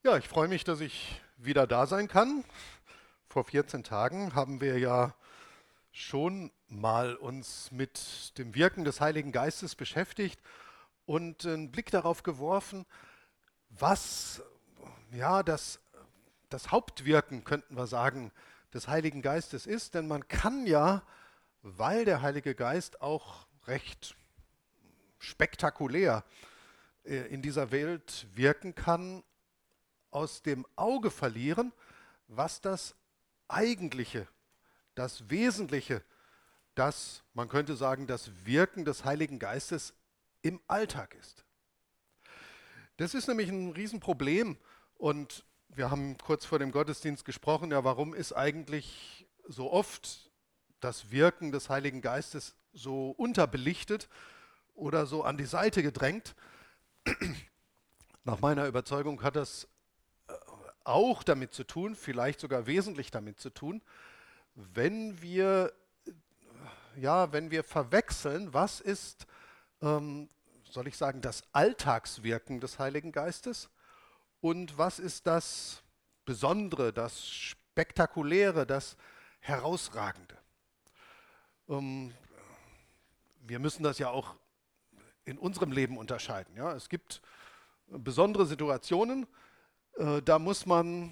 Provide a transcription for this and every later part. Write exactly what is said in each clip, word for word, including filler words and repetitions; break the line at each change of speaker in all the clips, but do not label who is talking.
Ja, ich freue mich, dass ich wieder da sein kann. Vor vierzehn Tagen haben wir ja schon mal uns mit dem Wirken des Heiligen Geistes beschäftigt und einen Blick darauf geworfen, was ja das, das Hauptwirken, könnten wir sagen, des Heiligen Geistes ist. Denn man kann ja, weil der Heilige Geist auch recht spektakulär äh, in dieser Welt wirken kann, aus dem Auge verlieren, was das Eigentliche, das Wesentliche, das, man könnte sagen, das Wirken des Heiligen Geistes im Alltag ist. Das ist nämlich ein Riesenproblem und wir haben kurz vor dem Gottesdienst gesprochen, ja, warum ist eigentlich so oft das Wirken des Heiligen Geistes so unterbelichtet oder so an die Seite gedrängt? Nach meiner Überzeugung hat das auch damit zu tun, vielleicht sogar wesentlich damit zu tun, wenn wir, ja, wenn wir verwechseln, was ist, ähm, soll ich sagen, das Alltagswirken des Heiligen Geistes und was ist das Besondere, das Spektakuläre, das Herausragende. Ähm, wir müssen das ja auch in unserem Leben unterscheiden. Ja? Es gibt besondere Situationen, äh, da muss man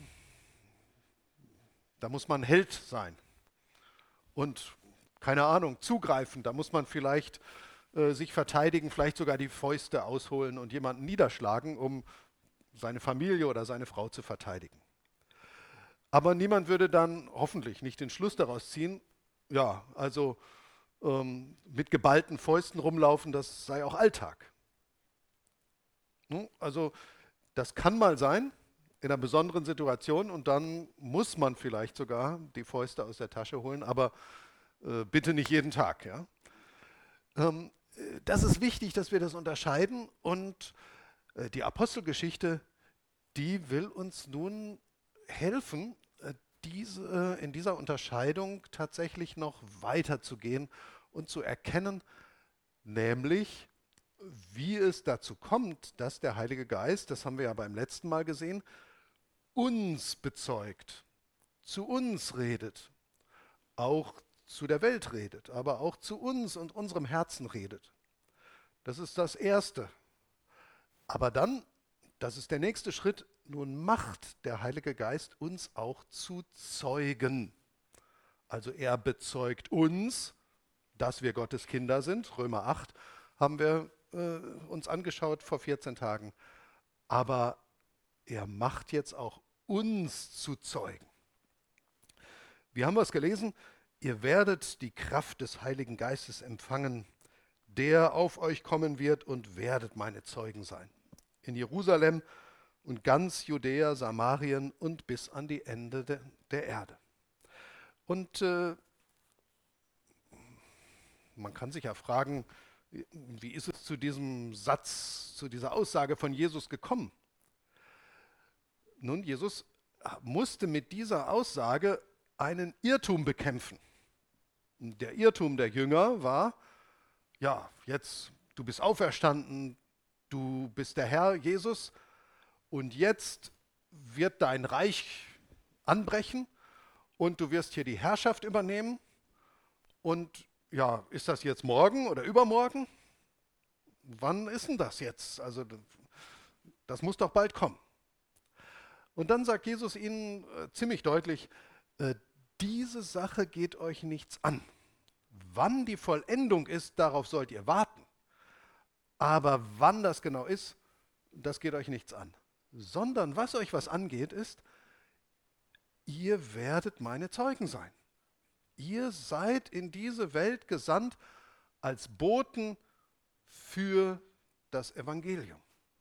Da muss man Held sein und, keine Ahnung, zugreifen. Da muss man vielleicht äh, sich verteidigen, vielleicht sogar die Fäuste ausholen und jemanden niederschlagen, um seine Familie oder seine Frau zu verteidigen. Aber niemand würde dann hoffentlich nicht den Schluss daraus ziehen, ja, also ähm, mit geballten Fäusten rumlaufen, das sei auch Alltag. Hm? Also das kann mal sein, in einer besonderen Situation und dann muss man vielleicht sogar die Fäuste aus der Tasche holen, aber äh, bitte nicht jeden Tag. Ja? Ähm, äh, das ist wichtig, dass wir das unterscheiden und äh, die Apostelgeschichte, die will uns nun helfen, äh, diese, äh, in dieser Unterscheidung tatsächlich noch weiterzugehen und zu erkennen, nämlich wie es dazu kommt, dass der Heilige Geist, das haben wir ja beim letzten Mal gesehen, uns bezeugt, zu uns redet, auch zu der Welt redet, aber auch zu uns und unserem Herzen redet. Das ist das Erste. Aber dann, das ist der nächste Schritt, nun macht der Heilige Geist uns auch zu Zeugen. Also er bezeugt uns, dass wir Gottes Kinder sind. Römer acht haben wir äh, uns angeschaut vor vierzehn Tagen. Aber er macht jetzt auch uns zu Zeugen. Wir haben was gelesen, ihr werdet die Kraft des Heiligen Geistes empfangen, der auf euch kommen wird und werdet meine Zeugen sein. In Jerusalem und ganz Judäa, Samarien und bis an die Ende de, der Erde. Und äh, man kann sich ja fragen, wie ist es zu diesem Satz, zu dieser Aussage von Jesus gekommen? Nun, Jesus musste mit dieser Aussage einen Irrtum bekämpfen. Der Irrtum der Jünger war, ja, jetzt, du bist auferstanden, du bist der Herr Jesus und jetzt wird dein Reich anbrechen und du wirst hier die Herrschaft übernehmen. Und ja, ist das jetzt morgen oder übermorgen? Wann ist denn das jetzt? Also das muss doch bald kommen. Und dann sagt Jesus ihnen äh, ziemlich deutlich, äh, diese Sache geht euch nichts an. Wann die Vollendung ist, darauf sollt ihr warten. Aber wann das genau ist, das geht euch nichts an. Sondern was euch was angeht, ist, ihr werdet meine Zeugen sein. Ihr seid in diese Welt gesandt als Boten für das Evangelium.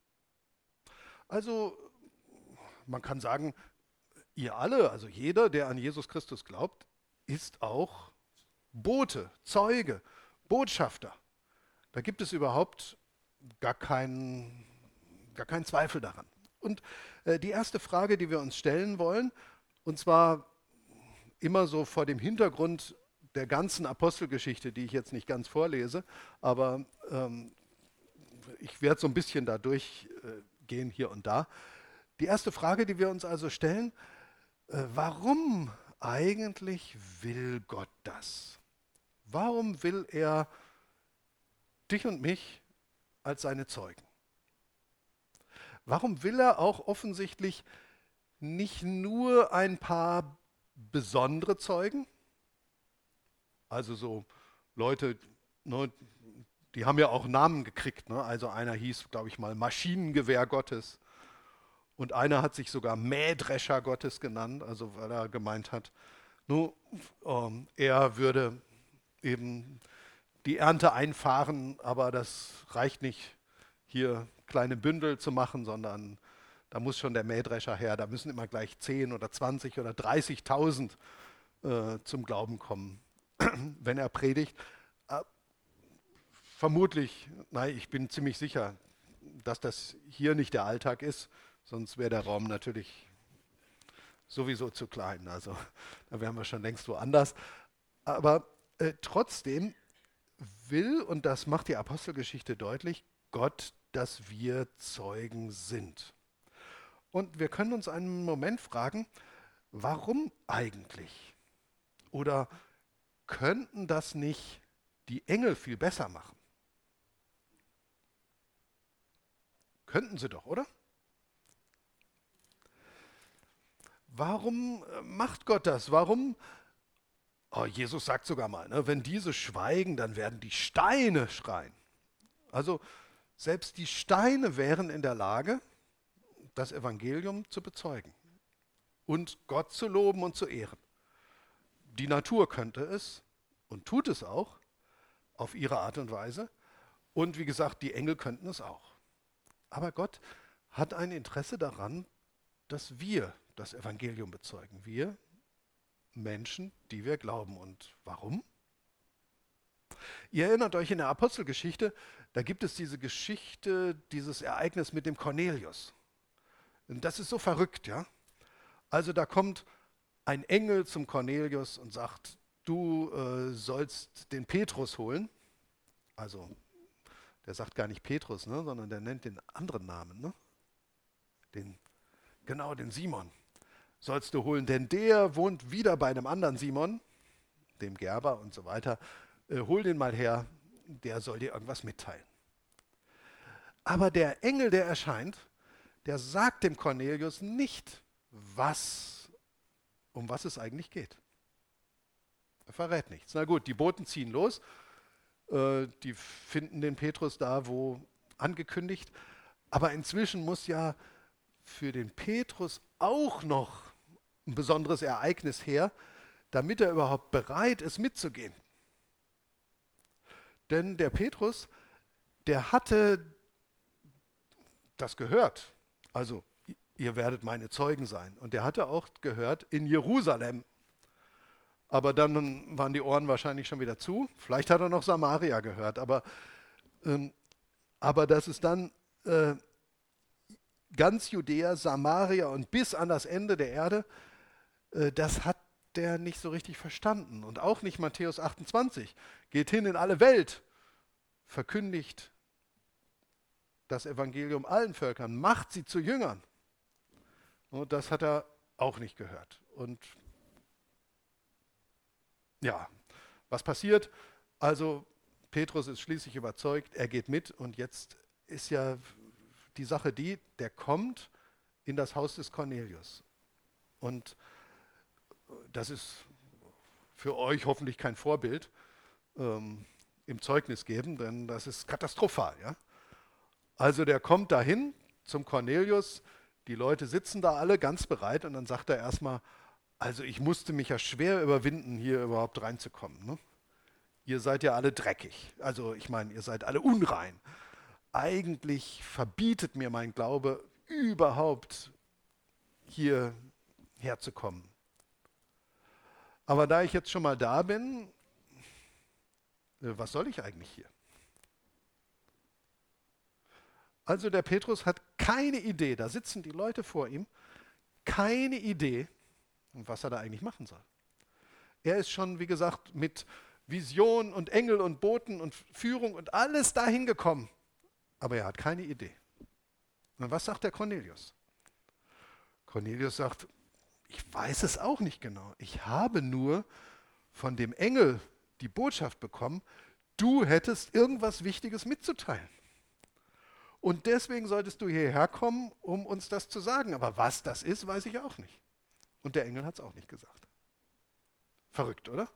Also man kann sagen, ihr alle, also jeder, der an Jesus Christus glaubt, ist auch Bote, Zeuge, Botschafter. Da gibt es überhaupt gar keinen, gar keinen Zweifel daran. Und äh, die erste Frage, die wir uns stellen wollen, und zwar immer so vor dem Hintergrund der ganzen Apostelgeschichte, die ich jetzt nicht ganz vorlese, aber ähm, ich werde so ein bisschen da durchgehen hier und da. Die erste Frage, die wir uns also stellen, äh, warum eigentlich will Gott das? Warum will er dich und mich als seine Zeugen? Warum will er auch offensichtlich nicht nur ein paar besondere Zeugen, also so Leute, ne, die haben ja auch Namen gekriegt, ne? Also einer hieß, glaube ich mal, Maschinengewehr Gottes und einer hat sich sogar Mähdrescher Gottes genannt, also weil er gemeint hat, nur, ähm, er würde eben die Ernte einfahren, aber das reicht nicht, hier kleine Bündel zu machen, sondern da muss schon der Mähdrescher her, da müssen immer gleich zehn oder zwanzig oder dreißigtausend äh, zum Glauben kommen, wenn er predigt. Äh, vermutlich, nein, ich bin ziemlich sicher, dass das hier nicht der Alltag ist, sonst wäre der Raum natürlich sowieso zu klein. Also da wären wir schon längst woanders. Aber äh, trotzdem will, und das macht die Apostelgeschichte deutlich, Gott, dass wir Zeugen sind. Und wir können uns einen Moment fragen, warum eigentlich? Oder könnten das nicht die Engel viel besser machen? Könnten sie doch, oder? Warum äh, macht Gott das? Warum? Oh, Jesus sagt sogar mal, ne, wenn diese schweigen, dann werden die Steine schreien. Also selbst die Steine wären in der Lage, das Evangelium zu bezeugen und Gott zu loben und zu ehren. Die Natur könnte es und tut es auch auf ihre Art und Weise. Und wie gesagt, die Engel könnten es auch. Aber Gott hat ein Interesse daran, dass wir das Evangelium bezeugen. Wir Menschen, die wir glauben. Und warum? Ihr erinnert euch in der Apostelgeschichte, da gibt es diese Geschichte, dieses Ereignis mit dem Cornelius. Und das ist so verrückt, ja. Also da kommt ein Engel zum Cornelius und sagt, du äh, sollst den Petrus holen. Also der sagt gar nicht Petrus, ne, sondern der nennt den anderen Namen, ne? Den, genau, den Simon sollst du holen, denn der wohnt wieder bei einem anderen Simon, dem Gerber und so weiter. Äh, hol den mal her, der soll dir irgendwas mitteilen. Aber der Engel, der erscheint, der sagt dem Cornelius nicht, was, um was es eigentlich geht. Er verrät nichts. Na gut, die Boten ziehen los, äh, die finden den Petrus da, wo angekündigt, aber inzwischen muss ja für den Petrus auch noch ein besonderes Ereignis her, damit er überhaupt bereit ist, mitzugehen. Denn der Petrus, der hatte das gehört. Also, ihr werdet meine Zeugen sein. Und der hatte auch gehört in Jerusalem. Aber dann waren die Ohren wahrscheinlich schon wieder zu. Vielleicht hat er noch Samaria gehört. Aber, ähm, aber dass es dann äh, ganz Judäa, Samaria und bis an das Ende der Erde, äh, das hat der nicht so richtig verstanden. Und auch nicht Matthäus achtundzwanzig. Geht hin in alle Welt, verkündigt das Evangelium allen Völkern, macht sie zu Jüngern. Und das hat er auch nicht gehört. Und ja, was passiert? Also Petrus ist schließlich überzeugt, er geht mit und jetzt ist ja die Sache die, der kommt in das Haus des Cornelius. Und das ist für euch hoffentlich kein Vorbild ähm, im Zeugnis geben, denn das ist katastrophal. Ja? Also der kommt dahin zum Cornelius, die Leute sitzen da alle ganz bereit und dann sagt er erstmal, also ich musste mich ja schwer überwinden, hier überhaupt reinzukommen. Ne? Ihr seid ja alle dreckig, also ich meine, ihr seid alle unrein. Eigentlich verbietet mir mein Glaube überhaupt hier herzukommen. Aber da ich jetzt schon mal da bin, was soll ich eigentlich hier? Also der Petrus hat keine Idee, da sitzen die Leute vor ihm, keine Idee, was er da eigentlich machen soll. Er ist schon, wie gesagt, mit Vision und Engel und Boten und Führung und alles dahin gekommen, aber er hat keine Idee. Und was sagt der Cornelius? Cornelius sagt, ich weiß es auch nicht genau. Ich habe nur von dem Engel die Botschaft bekommen, du hättest irgendwas Wichtiges mitzuteilen. Und deswegen solltest du hierher kommen, um uns das zu sagen. Aber was das ist, weiß ich auch nicht. Und der Engel hat es auch nicht gesagt. Verrückt, oder?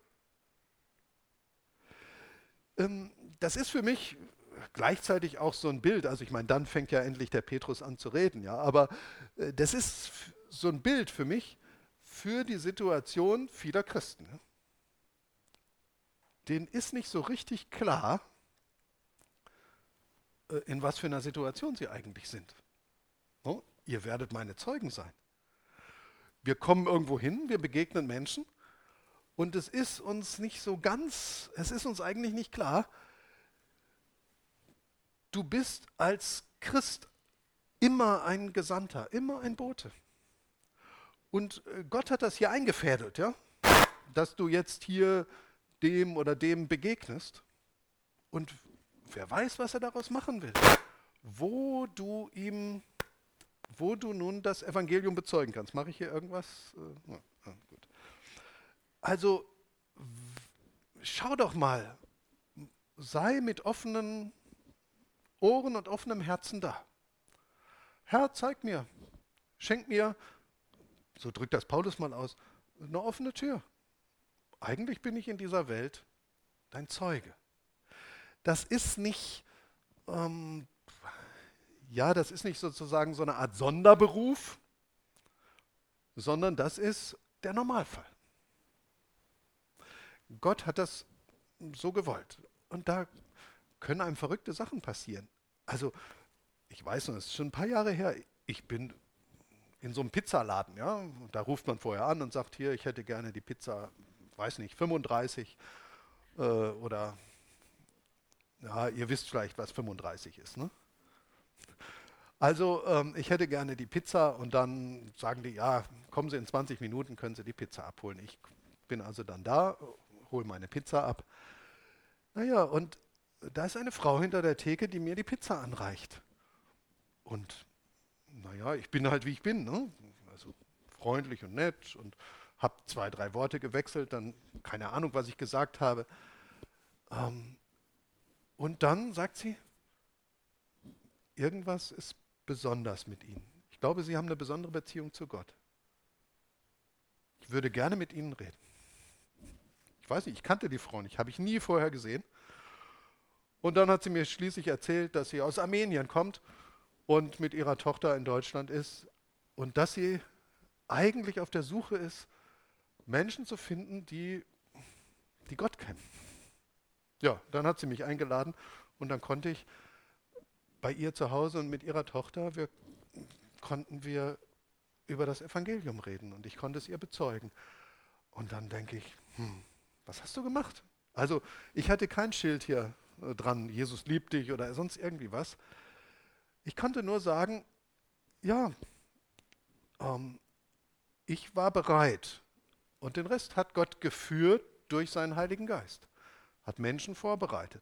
Ähm, das ist für mich gleichzeitig auch so ein Bild. Also ich meine, dann fängt ja endlich der Petrus an zu reden. Ja? Aber äh, das ist f- so ein Bild für mich für die Situation vieler Christen. Ne? Denen ist nicht so richtig klar, äh, in was für einer Situation sie eigentlich sind. No? Ihr werdet meine Zeugen sein. Wir kommen irgendwo hin, wir begegnen Menschen und es ist uns nicht so ganz, es ist uns eigentlich nicht klar, du bist als Christ immer ein Gesandter, immer ein Bote. Und äh, Gott hat das hier eingefädelt, ja, dass du jetzt hier dem oder dem begegnest und wer weiß, was er daraus machen will. Wo du ihm, wo du nun das Evangelium bezeugen kannst. Mache ich hier irgendwas? Äh, ja, ja, gut. Also schau doch mal, sei mit offenen Ohren und offenem Herzen da. Herr, zeig mir, schenk mir, so drückt das Paulus mal aus, eine offene Tür. Eigentlich bin ich in dieser Welt dein Zeuge. Das ist nicht, ähm, ja, das ist nicht sozusagen so eine Art Sonderberuf, sondern das ist der Normalfall. Gott hat das so gewollt. Und da können einem verrückte Sachen passieren. Also, ich weiß noch, es ist schon ein paar Jahre her, ich bin in so einem Pizzaladen, ja, da ruft man vorher an und sagt, hier, ich hätte gerne die Pizza, weiß nicht, fünfunddreißig äh, oder, ja, ihr wisst vielleicht, was fünfunddreißig ist, ne? Also, ähm, ich hätte gerne die Pizza und dann sagen die, ja, kommen Sie in zwanzig Minuten, können Sie die Pizza abholen. Ich bin also dann da, hole meine Pizza ab. Naja, und da ist eine Frau hinter der Theke, die mir die Pizza anreicht. Und naja, ich bin halt wie ich bin, ne? Also freundlich und nett und habe zwei, drei Worte gewechselt, dann keine Ahnung, was ich gesagt habe. Ähm, und dann sagt sie, irgendwas ist besonders mit Ihnen. Ich glaube, Sie haben eine besondere Beziehung zu Gott. Ich würde gerne mit Ihnen reden. Ich weiß nicht, ich kannte die Frau nicht, habe ich nie vorher gesehen. Und dann hat sie mir schließlich erzählt, dass sie aus Armenien kommt und mit ihrer Tochter in Deutschland ist und dass sie eigentlich auf der Suche ist, Menschen zu finden, die, die Gott kennen. Ja, dann hat sie mich eingeladen und dann konnte ich bei ihr zu Hause und mit ihrer Tochter, wir, konnten wir über das Evangelium reden und ich konnte es ihr bezeugen. Und dann denke ich, hm, was hast du gemacht? Also ich hatte kein Schild hier äh, dran, Jesus liebt dich oder sonst irgendwie was. Ich konnte nur sagen, ja, ähm, ich war bereit. Und den Rest hat Gott geführt durch seinen Heiligen Geist, hat Menschen vorbereitet.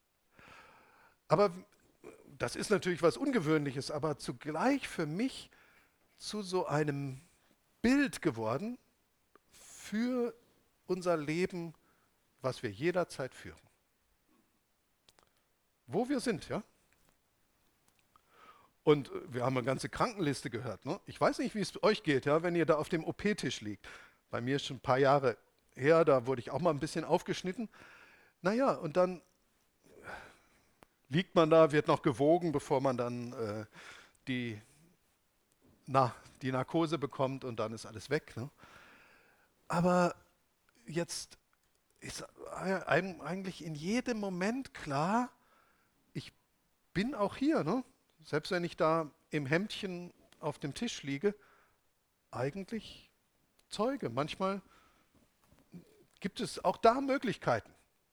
Aber das ist natürlich was Ungewöhnliches, aber zugleich für mich zu so einem Bild geworden für unser Leben, was wir jederzeit führen. Wo wir sind, ja? Und äh, wir haben eine ganze Krankenliste gehört. Ne? Ich weiß nicht, wie es euch geht, ja, wenn ihr da auf dem O P-Tisch liegt. Bei mir ist schon ein paar Jahre her, da wurde ich auch mal ein bisschen aufgeschnitten. Naja, und dann liegt man da, wird noch gewogen, bevor man dann äh, die, na, die Narkose bekommt und dann ist alles weg. Ne? Aber jetzt ist einem eigentlich in jedem Moment klar, ich bin auch hier, ne? Selbst wenn ich da im Hemdchen auf dem Tisch liege, eigentlich Zeuge. Manchmal gibt es auch da Möglichkeiten.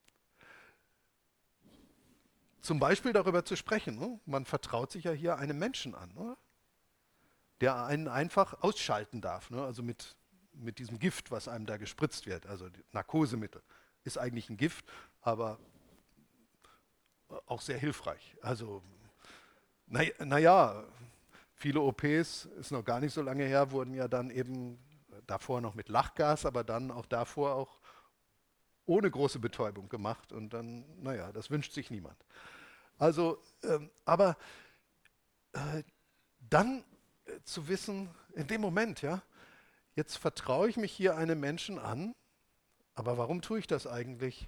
Zum Beispiel darüber zu sprechen. Ne? Man vertraut sich ja hier einem Menschen an, oder? Der einen einfach ausschalten darf. Ne? Also mit, mit diesem Gift, was einem da gespritzt wird. Also Narkosemittel ist eigentlich ein Gift, aber auch sehr hilfreich. Also, naja, na ja, Viele O Ps, ist noch gar nicht so lange her, wurden ja dann eben davor noch mit Lachgas, aber dann auch davor auch ohne große Betäubung gemacht. Und dann, naja, das wünscht sich niemand. Also, ähm, aber äh, dann äh, zu wissen, in dem Moment, ja, jetzt vertraue ich mich hier einem Menschen an, aber warum tue ich das eigentlich?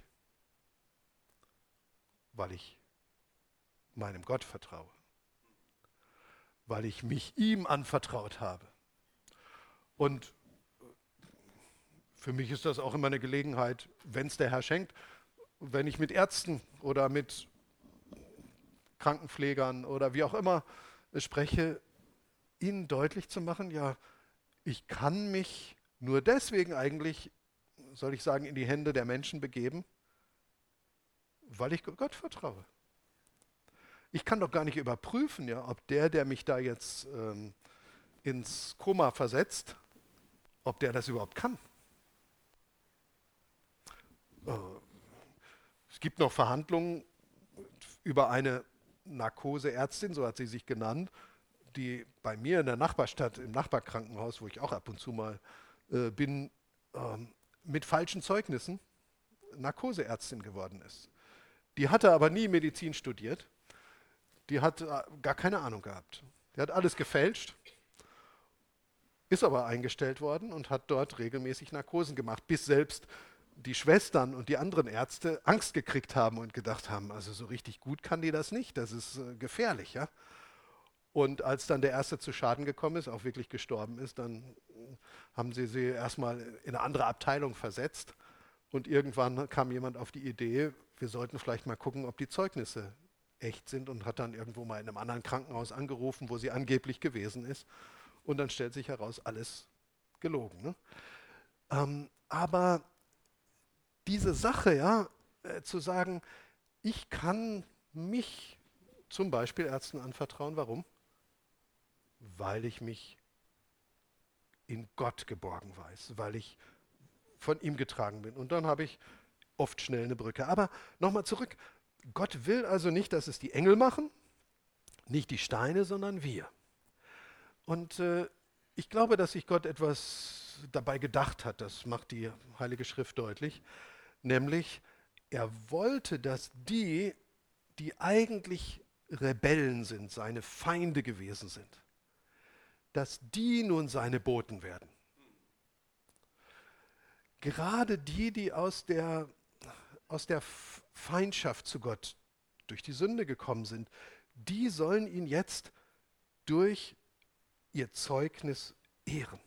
Weil ich meinem Gott vertraue, weil ich mich ihm anvertraut habe. Und für mich ist das auch immer eine Gelegenheit, wenn es der Herr schenkt, wenn ich mit Ärzten oder mit Krankenpflegern oder wie auch immer spreche, ihnen deutlich zu machen, ja, ich kann mich nur deswegen eigentlich, soll ich sagen, in die Hände der Menschen begeben, weil ich Gott vertraue. Ich kann doch gar nicht überprüfen, ja, ob der, der mich da jetzt ähm, ins Koma versetzt, ob der das überhaupt kann. Äh, es gibt noch Verhandlungen über eine Narkoseärztin, so hat sie sich genannt, die bei mir in der Nachbarstadt, im Nachbarkrankenhaus, wo ich auch ab und zu mal äh, bin, ähm, mit falschen Zeugnissen Narkoseärztin geworden ist. Die hatte aber nie Medizin studiert. Die hat äh, gar keine Ahnung gehabt. Die hat alles gefälscht, ist aber eingestellt worden und hat dort regelmäßig Narkosen gemacht, bis selbst die Schwestern und die anderen Ärzte Angst gekriegt haben und gedacht haben, also so richtig gut kann die das nicht, das ist äh, gefährlich, ja. Und als dann der Erste zu Schaden gekommen ist, auch wirklich gestorben ist, dann haben sie sie erstmal in eine andere Abteilung versetzt. Und irgendwann kam jemand auf die Idee, wir sollten vielleicht mal gucken, ob die Zeugnisse echt sind, und hat dann irgendwo mal in einem anderen Krankenhaus angerufen, wo sie angeblich gewesen ist. Und dann stellt sich heraus, alles gelogen. Ne? Ähm, aber diese Sache, ja, äh, zu sagen, ich kann mich zum Beispiel Ärzten anvertrauen. Warum? Weil ich mich in Gott geborgen weiß, weil ich von ihm getragen bin. Und dann habe ich oft schnell eine Brücke. Aber nochmal zurück. Gott will also nicht, dass es die Engel machen, nicht die Steine, sondern wir. Und äh, ich glaube, dass sich Gott etwas dabei gedacht hat, das macht die Heilige Schrift deutlich, nämlich er wollte, dass die, die eigentlich Rebellen sind, seine Feinde gewesen sind, dass die nun seine Boten werden. Gerade die, die aus der, aus der Feindschaft zu Gott durch die Sünde gekommen sind, die sollen ihn jetzt durch ihr Zeugnis ehren.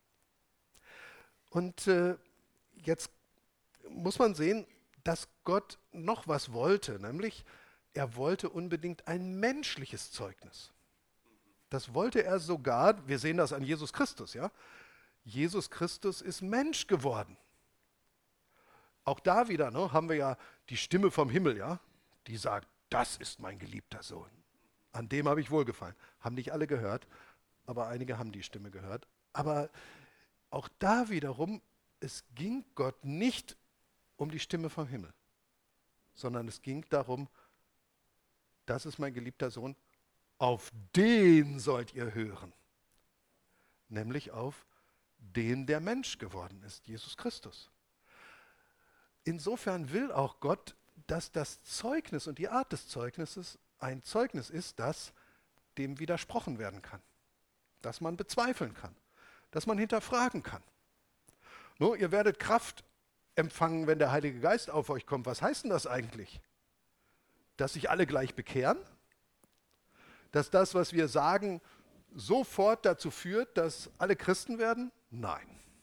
Und äh, jetzt muss man sehen, dass Gott noch was wollte, nämlich er wollte unbedingt ein menschliches Zeugnis. Das wollte er sogar, wir sehen das an Jesus Christus, ja. Jesus Christus ist Mensch geworden. Auch da wieder ne, haben wir ja die Stimme vom Himmel, ja, die sagt, das ist mein geliebter Sohn. An dem habe ich wohlgefallen. Haben nicht alle gehört, aber einige haben die Stimme gehört. Aber auch da wiederum, es ging Gott nicht um die Stimme vom Himmel, sondern es ging darum, das ist mein geliebter Sohn, auf den sollt ihr hören. Nämlich auf den, der Mensch geworden ist, Jesus Christus. Insofern will auch Gott, dass das Zeugnis und die Art des Zeugnisses ein Zeugnis ist, das dem widersprochen werden kann, das man bezweifeln kann, das man hinterfragen kann. No, ihr werdet Kraft empfangen, wenn der Heilige Geist auf euch kommt. Was heißt denn das eigentlich? Dass sich alle gleich bekehren? Dass das, was wir sagen, sofort dazu führt, dass alle Christen werden? Nein.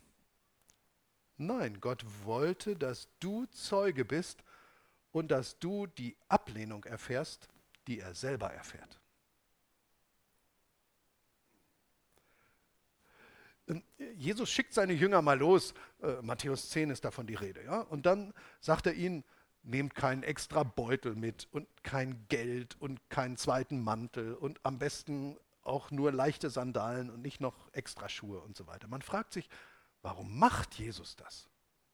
Nein, Gott wollte, dass du Zeuge bist und dass du die Ablehnung erfährst, die er selber erfährt. Jesus schickt seine Jünger mal los, äh, Matthäus zehn ist davon die Rede, ja? Und dann sagt er ihnen, nehmt keinen extra Beutel mit und kein Geld und keinen zweiten Mantel und am besten auch nur leichte Sandalen und nicht noch extra Schuhe und so weiter. Man fragt sich, warum macht Jesus das?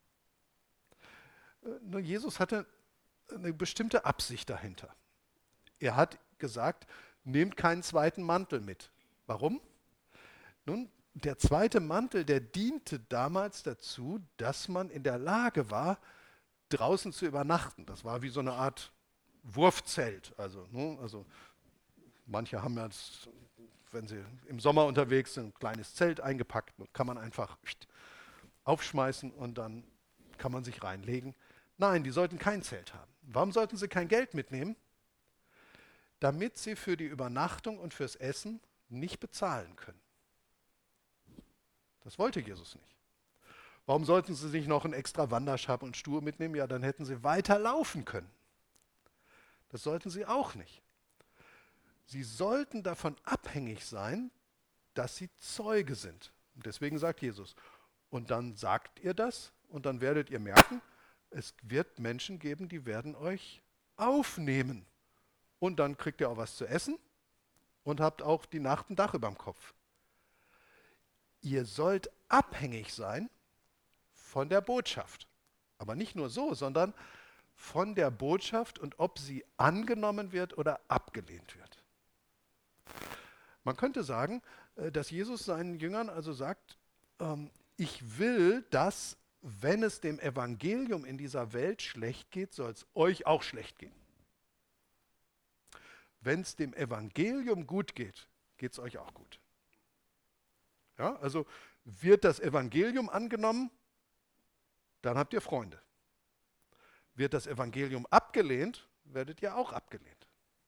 Äh, nur Jesus hatte eine bestimmte Absicht dahinter. Er hat gesagt, nehmt keinen zweiten Mantel mit. Warum? Nun, der zweite Mantel, der diente damals dazu, dass man in der Lage war, draußen zu übernachten. Das war wie so eine Art Wurfzelt. Also, ne, also manche haben ja, das, wenn sie im Sommer unterwegs sind, ein kleines Zelt eingepackt. Kann man einfach aufschmeißen und dann kann man sich reinlegen. Nein, die sollten kein Zelt haben. Warum sollten sie kein Geld mitnehmen? Damit sie für die Übernachtung und fürs Essen nicht bezahlen können. Das wollte Jesus nicht. Warum sollten sie sich noch einen extra Wanderschab und Stuhl mitnehmen? Ja, dann hätten sie weiter laufen können. Das sollten sie auch nicht. Sie sollten davon abhängig sein, dass sie Zeuge sind. Und deswegen sagt Jesus, und dann sagt ihr das und dann werdet ihr merken, es wird Menschen geben, die werden euch aufnehmen. Und dann kriegt ihr auch was zu essen und habt auch die Nacht ein Dach über dem Kopf. Ihr sollt abhängig sein von der Botschaft. Aber nicht nur so, sondern von der Botschaft und ob sie angenommen wird oder abgelehnt wird. Man könnte sagen, dass Jesus seinen Jüngern also sagt, ähm, ich will, dass, wenn es dem Evangelium in dieser Welt schlecht geht, soll es euch auch schlecht gehen. Wenn es dem Evangelium gut geht, geht es euch auch gut. Ja, also wird das Evangelium angenommen, dann habt ihr Freunde. Wird das Evangelium abgelehnt, werdet ihr auch abgelehnt.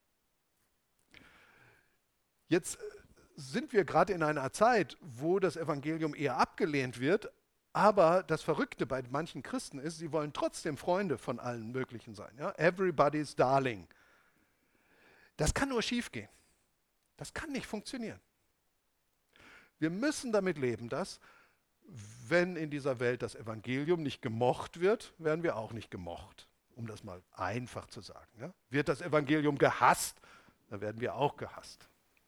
Jetzt sind wir gerade in einer Zeit, wo das Evangelium eher abgelehnt wird, aber das Verrückte bei manchen Christen ist, sie wollen trotzdem Freunde von allen möglichen sein. Ja? Everybody's darling. Das kann nur schiefgehen. Das kann nicht funktionieren. Wir müssen damit leben, dass, wenn in dieser Welt das Evangelium nicht gemocht wird, werden wir auch nicht gemocht, um das mal einfach zu sagen. Ja? Wird das Evangelium gehasst, dann werden wir auch gehasst.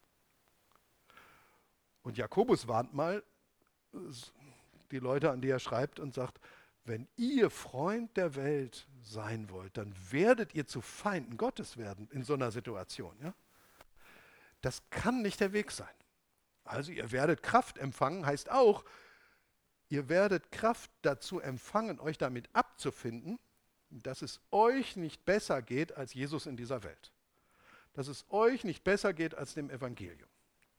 Und Jakobus warnt mal die Leute, an die er schreibt und sagt, wenn ihr Freund der Welt sein wollt, dann werdet ihr zu Feinden Gottes werden in so einer Situation. Ja? Das kann nicht der Weg sein. Also ihr werdet Kraft empfangen, heißt auch, ihr werdet Kraft dazu empfangen, euch damit abzufinden, dass es euch nicht besser geht als Jesus in dieser Welt. Dass es euch nicht besser geht als dem Evangelium.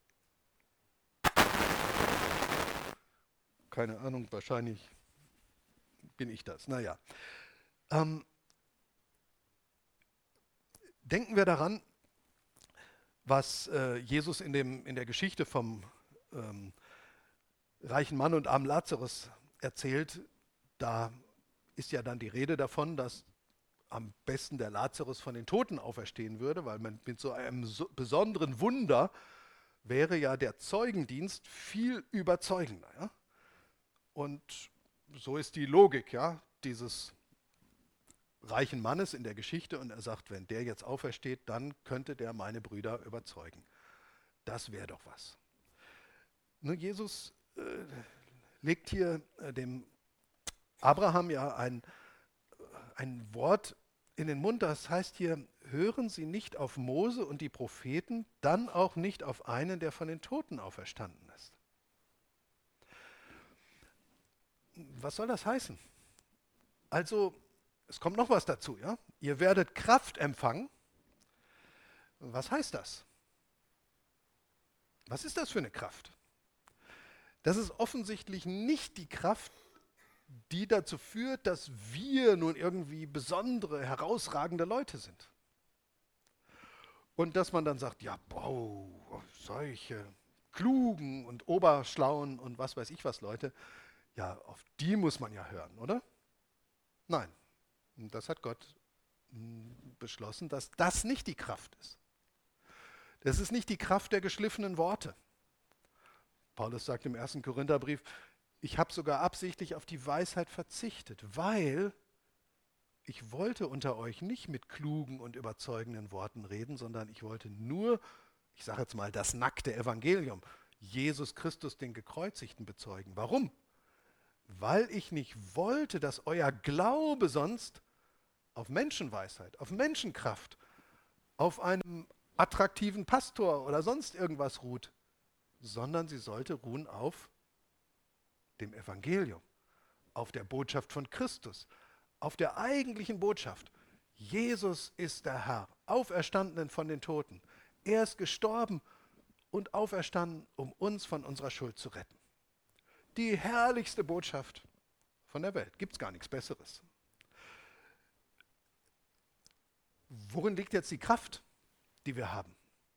Keine Ahnung, wahrscheinlich bin ich das. Naja. Ähm, denken wir daran, was äh, Jesus in, dem, in der Geschichte vom ähm, reichen Mann und armen Lazarus erzählt. Da ist ja dann die Rede davon, dass am besten der Lazarus von den Toten auferstehen würde, weil man mit so einem so besonderen Wunder wäre ja der Zeugendienst viel überzeugender. Ja? Und so ist die Logik, ja, dieses reichen Mannes in der Geschichte, und er sagt, wenn der jetzt aufersteht, dann könnte der meine Brüder überzeugen. Das wäre doch was. Nur Jesus äh, legt hier äh, dem Abraham ja ein, ein Wort in den Mund, das heißt hier, hören Sie nicht auf Mose und die Propheten, dann auch nicht auf einen, der von den Toten auferstanden ist. Was soll das heißen? Also, es kommt noch was dazu, ja? Ihr werdet Kraft empfangen. Was heißt das? Was ist das für eine Kraft? Das ist offensichtlich nicht die Kraft, die dazu führt, dass wir nun irgendwie besondere, herausragende Leute sind. Und dass man dann sagt, ja, boah, solche klugen und oberschlauen und was weiß ich was Leute, ja, auf die muss man ja hören, oder? Nein, das hat Gott beschlossen, dass das nicht die Kraft ist. Das ist nicht die Kraft der geschliffenen Worte. Paulus sagt im ersten Korintherbrief, ich habe sogar absichtlich auf die Weisheit verzichtet, weil ich wollte unter euch nicht mit klugen und überzeugenden Worten reden, sondern ich wollte nur, ich sage jetzt mal, das nackte Evangelium, Jesus Christus, den Gekreuzigten, bezeugen. Warum? Weil ich nicht wollte, dass euer Glaube sonst auf Menschenweisheit, auf Menschenkraft, auf einem attraktiven Pastor oder sonst irgendwas ruht, sondern sie sollte ruhen auf dem Evangelium, auf der Botschaft von Christus, auf der eigentlichen Botschaft. Jesus ist der Herr, auferstanden von den Toten. Er ist gestorben und auferstanden, um uns von unserer Schuld zu retten. Die herrlichste Botschaft von der Welt. Gibt es gar nichts Besseres. Worin liegt jetzt die Kraft, die wir haben?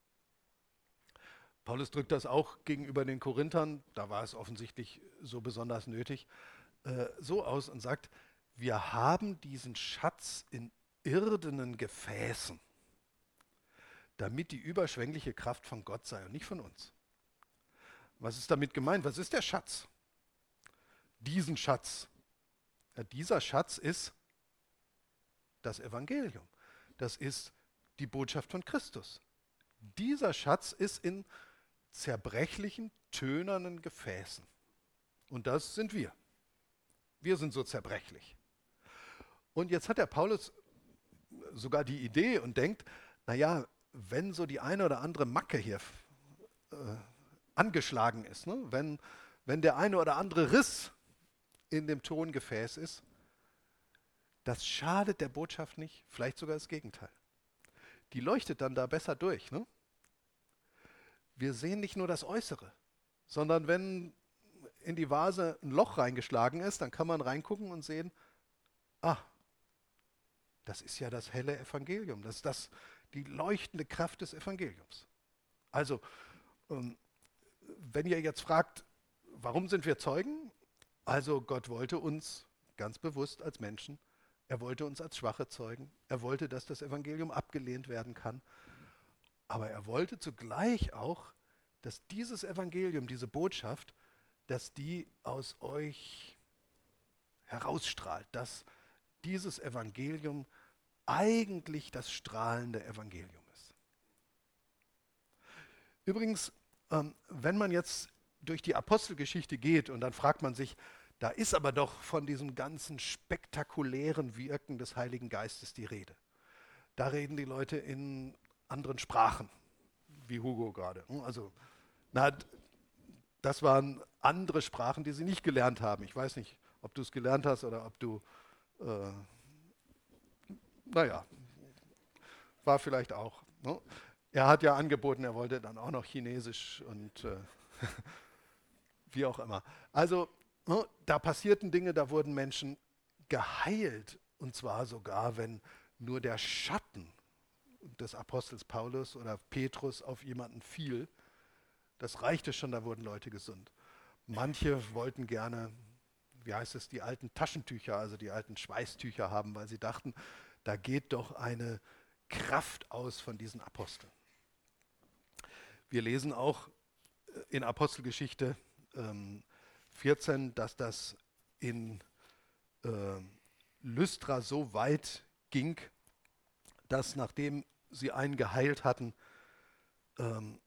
Paulus drückt das auch gegenüber den Korinthern, da war es offensichtlich so besonders nötig, äh, so aus und sagt, wir haben diesen Schatz in irdenen Gefäßen, damit die überschwängliche Kraft von Gott sei und nicht von uns. Was ist damit gemeint? Was ist der Schatz? Diesen Schatz. Ja, dieser Schatz ist das Evangelium. Das ist die Botschaft von Christus. Dieser Schatz ist in zerbrechlichen, tönernen Gefäßen. Und das sind wir. Wir sind so zerbrechlich. Und jetzt hat der Paulus sogar die Idee und denkt, naja, wenn so die eine oder andere Macke hier äh, angeschlagen ist, ne? wenn, wenn der eine oder andere Riss in dem Tongefäß ist, das schadet der Botschaft nicht, vielleicht sogar das Gegenteil. Die leuchtet dann da besser durch. Ne? Wir sehen nicht nur das Äußere, sondern wenn in die Vase ein Loch reingeschlagen ist, dann kann man reingucken und sehen, ah, das ist ja das helle Evangelium, das ist das, die leuchtende Kraft des Evangeliums. Also, ähm, wenn ihr jetzt fragt, warum sind wir Zeugen? Also Gott wollte uns ganz bewusst als Menschen, er wollte uns als Schwache zeugen, er wollte, dass das Evangelium abgelehnt werden kann, aber er wollte zugleich auch, dass dieses Evangelium, diese Botschaft, dass die aus euch herausstrahlt, dass dieses Evangelium eigentlich das strahlende Evangelium ist. Übrigens, ähm, wenn man jetzt durch die Apostelgeschichte geht und dann fragt man sich, da ist aber doch von diesem ganzen spektakulären Wirken des Heiligen Geistes die Rede. Da reden die Leute in anderen Sprachen, wie Hugo gerade. Also, na, das waren andere Sprachen, die sie nicht gelernt haben. Ich weiß nicht, ob du es gelernt hast oder ob du, äh, naja, war vielleicht auch. Ne? Er hat ja angeboten, er wollte dann auch noch Chinesisch und äh, wie auch immer. Also, ne, da passierten Dinge, da wurden Menschen geheilt. Und zwar sogar, wenn nur der Schatten des Apostels Paulus oder Petrus auf jemanden fiel. Das reichte schon, da wurden Leute gesund. Manche wollten gerne, wie heißt es, die alten Taschentücher, also die alten Schweißtücher haben, weil sie dachten, da geht doch eine Kraft aus von diesen Aposteln. Wir lesen auch in Apostelgeschichte ähm, vierzehn, dass das in äh, Lystra so weit ging, dass nachdem sie einen geheilt hatten, ähm,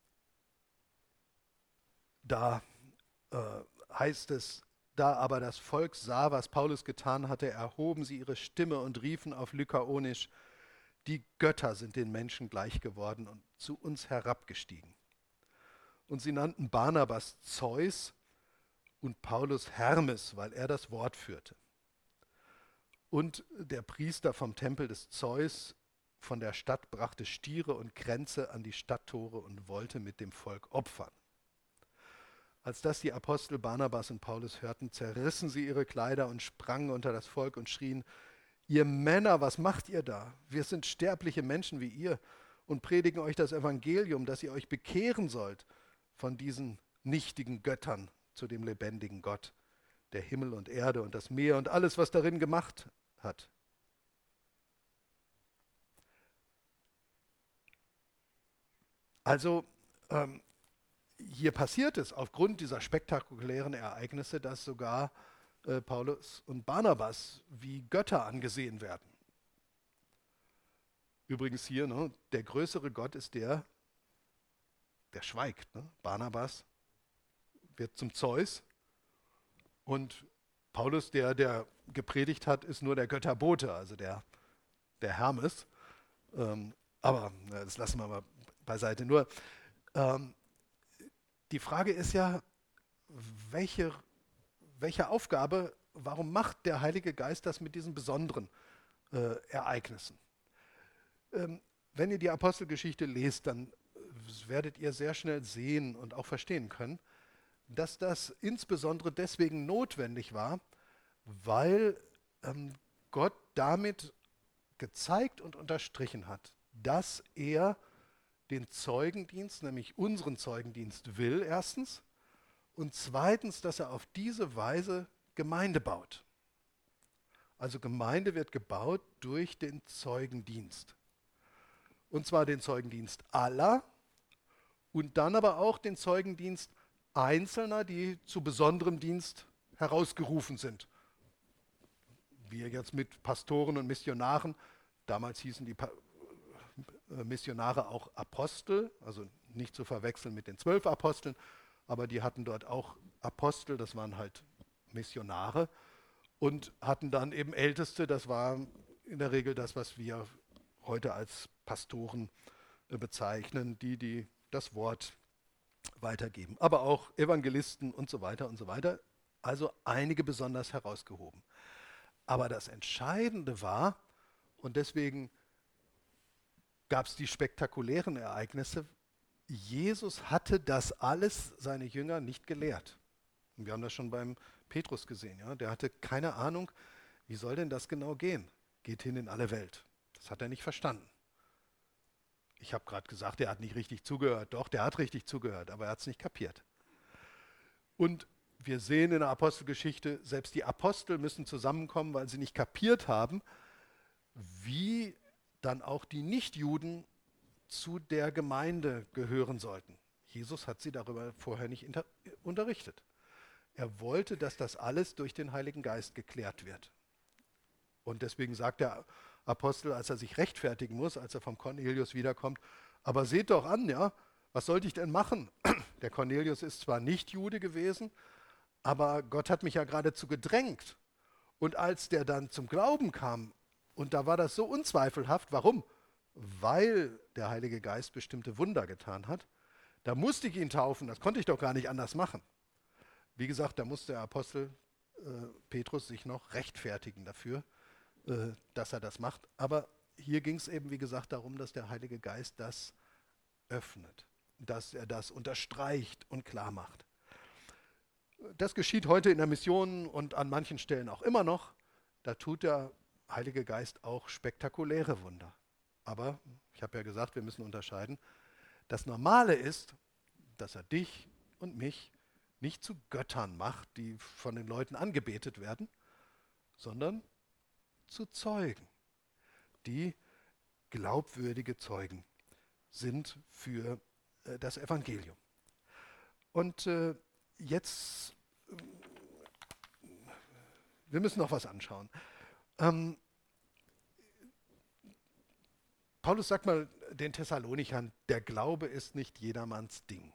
da äh, heißt es, da aber das Volk sah, was Paulus getan hatte, erhoben sie ihre Stimme und riefen auf Lykaonisch, die Götter sind den Menschen gleich geworden und zu uns herabgestiegen. Und sie nannten Barnabas Zeus und Paulus Hermes, weil er das Wort führte. Und der Priester vom Tempel des Zeus von der Stadt brachte Stiere und Kränze an die Stadttore und wollte mit dem Volk opfern. Als das die Apostel Barnabas und Paulus hörten, zerrissen sie ihre Kleider und sprangen unter das Volk und schrien, ihr Männer, was macht ihr da? Wir sind sterbliche Menschen wie ihr und predigen euch das Evangelium, dass ihr euch bekehren sollt von diesen nichtigen Göttern zu dem lebendigen Gott, der Himmel und Erde und das Meer und alles, was darin gemacht hat. Also, ähm, hier passiert es aufgrund dieser spektakulären Ereignisse, dass sogar äh, Paulus und Barnabas wie Götter angesehen werden. Übrigens hier, ne, der größere Gott ist der, der schweigt. Ne? Barnabas wird zum Zeus und Paulus, der, der gepredigt hat, ist nur der Götterbote, also der, der Hermes. Ähm, aber das lassen wir mal beiseite. Nur, ähm, die Frage ist ja, welche, welche Aufgabe, warum macht der Heilige Geist das mit diesen besonderen äh, Ereignissen? Ähm, wenn ihr die Apostelgeschichte lest, dann äh, werdet ihr sehr schnell sehen und auch verstehen können, dass das insbesondere deswegen notwendig war, weil ähm, Gott damit gezeigt und unterstrichen hat, dass er den Zeugendienst, nämlich unseren Zeugendienst will, erstens, und zweitens, dass er auf diese Weise Gemeinde baut. Also Gemeinde wird gebaut durch den Zeugendienst. Und zwar den Zeugendienst aller und dann aber auch den Zeugendienst Einzelner, die zu besonderem Dienst herausgerufen sind. Wir jetzt mit Pastoren und Missionaren, damals hießen die pa Missionare auch Apostel, also nicht zu verwechseln mit den zwölf Aposteln, aber die hatten dort auch Apostel, das waren halt Missionare und hatten dann eben Älteste, das war in der Regel das, was wir heute als Pastoren äh, bezeichnen, die, die das Wort weitergeben. Aber auch Evangelisten und so weiter und so weiter. Also einige besonders herausgehoben. Aber das Entscheidende war, und deswegen gab es die spektakulären Ereignisse, Jesus hatte das alles seine Jünger nicht gelehrt. Und wir haben das schon beim Petrus gesehen. Ja? Der hatte keine Ahnung, wie soll denn das genau gehen? Geht hin in alle Welt. Das hat er nicht verstanden. Ich habe gerade gesagt, er hat nicht richtig zugehört. Doch, der hat richtig zugehört, aber er hat es nicht kapiert. Und wir sehen in der Apostelgeschichte, selbst die Apostel müssen zusammenkommen, weil sie nicht kapiert haben, wie dann auch die Nichtjuden zu der Gemeinde gehören sollten. Jesus hat sie darüber vorher nicht unterrichtet. Er wollte, dass das alles durch den Heiligen Geist geklärt wird. Und deswegen sagt der Apostel, als er sich rechtfertigen muss, als er vom Cornelius wiederkommt, aber seht doch an, ja, was sollte ich denn machen? Der Cornelius ist zwar nicht Jude gewesen, aber Gott hat mich ja geradezu gedrängt. Und als der dann zum Glauben kam, und da war das so unzweifelhaft, warum? Weil der Heilige Geist bestimmte Wunder getan hat, da musste ich ihn taufen, das konnte ich doch gar nicht anders machen. Wie gesagt, da musste der Apostel äh, Petrus sich noch rechtfertigen dafür, äh, dass er das macht. Aber hier ging es eben, wie gesagt, darum, dass der Heilige Geist das öffnet, dass er das unterstreicht und klar macht. Das geschieht heute in der Mission und an manchen Stellen auch immer noch. Da tut der Heilige Geist auch spektakuläre Wunder. Aber, ich habe ja gesagt, wir müssen unterscheiden. Das Normale ist, dass er dich und mich nicht zu Göttern macht, die von den Leuten angebetet werden, sondern zu Zeugen, die glaubwürdige Zeugen sind für äh, das Evangelium. Und äh, jetzt, äh, wir müssen noch was anschauen. Ähm, Paulus sagt mal den Thessalonichern, der Glaube ist nicht jedermanns Ding.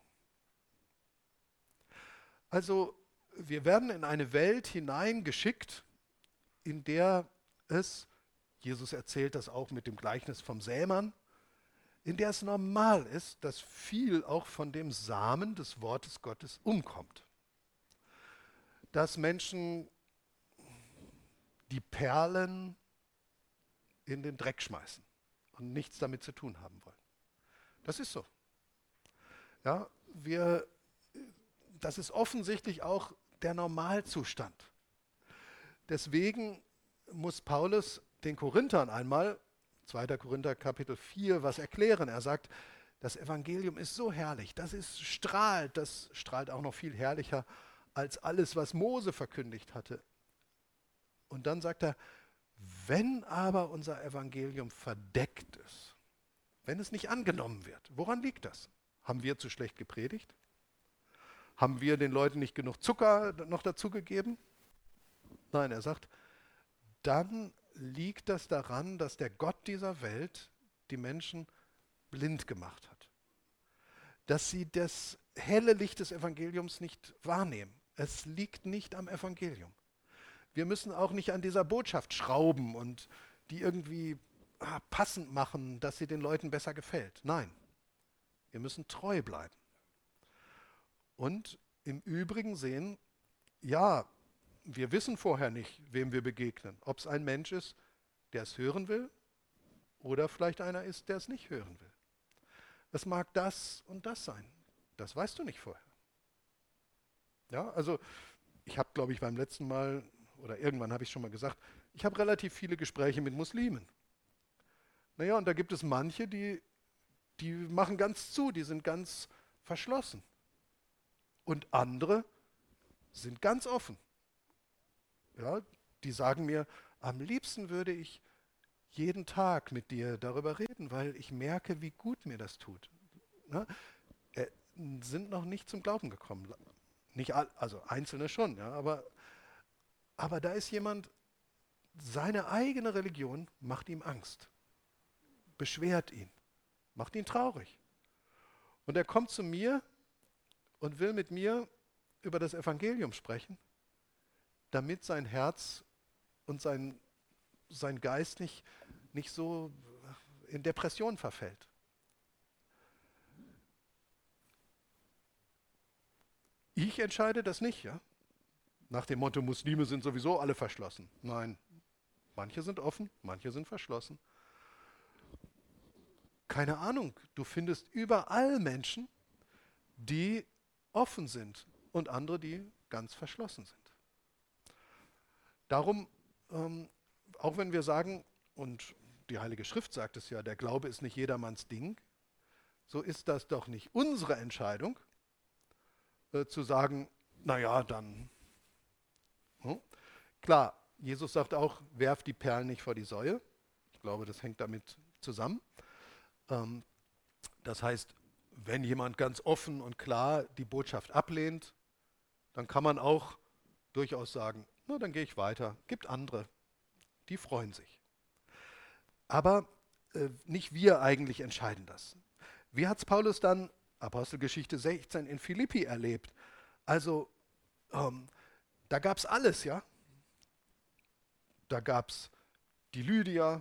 Also wir werden in eine Welt hineingeschickt, in der es, Jesus erzählt das auch mit dem Gleichnis vom Sämann, in der es normal ist, dass viel auch von dem Samen des Wortes Gottes umkommt. Dass Menschen die Perlen in den Dreck schmeißen und nichts damit zu tun haben wollen. Das ist so. Ja, wir, das ist offensichtlich auch der Normalzustand. Deswegen muss Paulus den Korinthern einmal, zweiter Korinther Kapitel vier, was erklären. Er sagt, das Evangelium ist so herrlich, das ist strahlt, das strahlt auch noch viel herrlicher als alles, was Mose verkündigt hatte. Und dann sagt er, wenn aber unser Evangelium verdeckt ist, wenn es nicht angenommen wird, woran liegt das? Haben wir zu schlecht gepredigt? Haben wir den Leuten nicht genug Zucker noch dazu gegeben? Nein, er sagt, dann liegt das daran, dass der Gott dieser Welt die Menschen blind gemacht hat. Dass sie das helle Licht des Evangeliums nicht wahrnehmen. Es liegt nicht am Evangelium. Wir müssen auch nicht an dieser Botschaft schrauben und die irgendwie ah, passend machen, dass sie den Leuten besser gefällt. Nein, wir müssen treu bleiben. Und im Übrigen sehen, ja, wir wissen vorher nicht, wem wir begegnen. Ob es ein Mensch ist, der es hören will, oder vielleicht einer ist, der es nicht hören will. Es mag das und das sein. Das weißt du nicht vorher. Ja, also ich habe, glaube ich, beim letzten Mal oder irgendwann habe ich schon mal gesagt, ich habe relativ viele Gespräche mit Muslimen. Naja, und da gibt es manche, die, die machen ganz zu, die sind ganz verschlossen. Und andere sind ganz offen. Ja, die sagen mir, am liebsten würde ich jeden Tag mit dir darüber reden, weil ich merke, wie gut mir das tut. Ne? Äh, sind noch nicht zum Glauben gekommen. Nicht all, also Einzelne schon, ja, aber, aber da ist jemand, seine eigene Religion macht ihm Angst, beschwert ihn, macht ihn traurig. Und er kommt zu mir und will mit mir über das Evangelium sprechen, damit sein Herz und sein, sein Geist nicht, nicht so in Depression verfällt. Ich entscheide das nicht, ja. Nach dem Motto, Muslime sind sowieso alle verschlossen. Nein, manche sind offen, manche sind verschlossen. Keine Ahnung, du findest überall Menschen, die offen sind und andere, die ganz verschlossen sind. Darum, ähm, auch wenn wir sagen, und die Heilige Schrift sagt es ja, der Glaube ist nicht jedermanns Ding, so ist das doch nicht unsere Entscheidung, äh, zu sagen, naja, dann. Hm? Klar, Jesus sagt auch, werft die Perlen nicht vor die Säue. Ich glaube, das hängt damit zusammen. Ähm, das heißt, wenn jemand ganz offen und klar die Botschaft ablehnt, dann kann man auch durchaus sagen, na, dann gehe ich weiter. Gibt andere, die freuen sich. Aber äh, nicht wir eigentlich entscheiden das. Wie hat es Paulus dann, Apostelgeschichte sechzehn, in Philippi erlebt? Also, ähm, da gab es alles, ja. Da gab es die Lydia,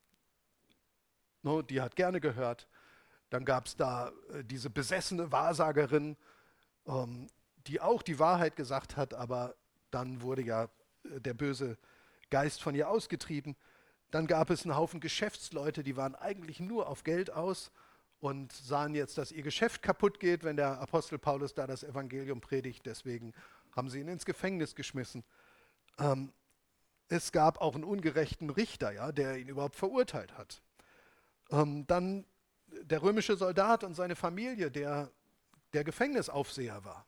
no, die hat gerne gehört. Dann gab es da äh, diese besessene Wahrsagerin, ähm, die auch die Wahrheit gesagt hat, aber dann wurde ja äh, der böse Geist von ihr ausgetrieben. Dann gab es einen Haufen Geschäftsleute, die waren eigentlich nur auf Geld aus und sahen jetzt, dass ihr Geschäft kaputt geht, wenn der Apostel Paulus da das Evangelium predigt. Deswegen haben sie ihn ins Gefängnis geschmissen. Ähm, es gab auch einen ungerechten Richter, ja, der ihn überhaupt verurteilt hat. Ähm, dann der römische Soldat und seine Familie, der der Gefängnisaufseher war.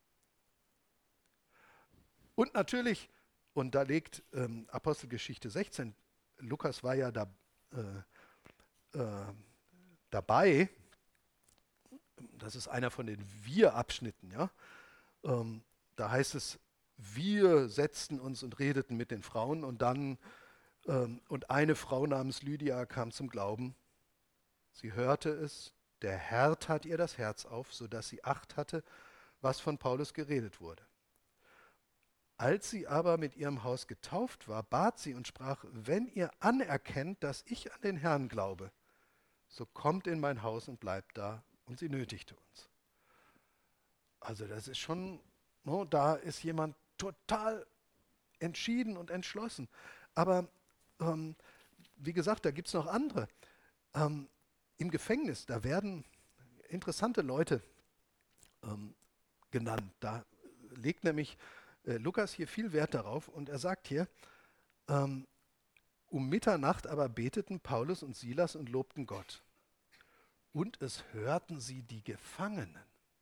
Und natürlich, und da legt ähm, Apostelgeschichte sechzehn, Lukas war ja da, äh, äh, dabei, das ist einer von den Wir-Abschnitten, ja. Ähm, da heißt es, wir setzten uns und redeten mit den Frauen und dann, ähm, und eine Frau namens Lydia kam zum Glauben. Sie hörte es, der Herr tat ihr das Herz auf, sodass sie Acht hatte, was von Paulus geredet wurde. Als sie aber mit ihrem Haus getauft war, bat sie und sprach, wenn ihr anerkennt, dass ich an den Herrn glaube, so kommt in mein Haus und bleibt da. Und sie nötigte uns. Also das ist schon, no, da ist jemand total entschieden und entschlossen. Aber ähm, wie gesagt, da gibt es noch andere. Ähm, Im Gefängnis, da werden interessante Leute ähm, genannt. Da legt nämlich äh, Lukas hier viel Wert darauf und er sagt hier, ähm, um Mitternacht aber beteten Paulus und Silas und lobten Gott. Und es hörten sie die Gefangenen.